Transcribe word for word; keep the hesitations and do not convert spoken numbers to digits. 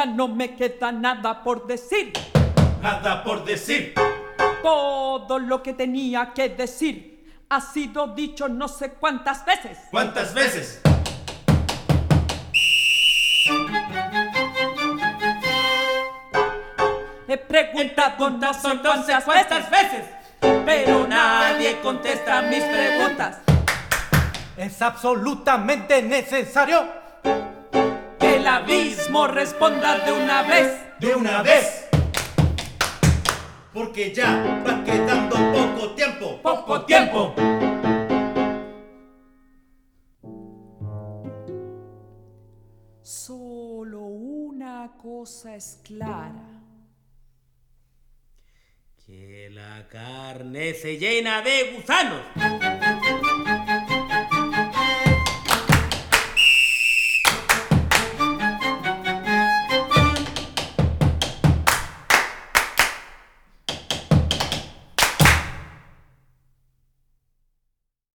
no me queda nada por decir. Nada por decir. Todo lo que tenía que decir ha sido dicho no sé cuántas veces. ¿Cuántas veces? He preguntado no sé cuántas ¿Cuántas veces, veces? pero nadie contesta mis preguntas. Es absolutamente necesario Que el abismo responda de una vez. De una vez. Porque ya va quedando poco tiempo. Poco tiempo. Solo una cosa es clara. Que la carne se llena de gusanos.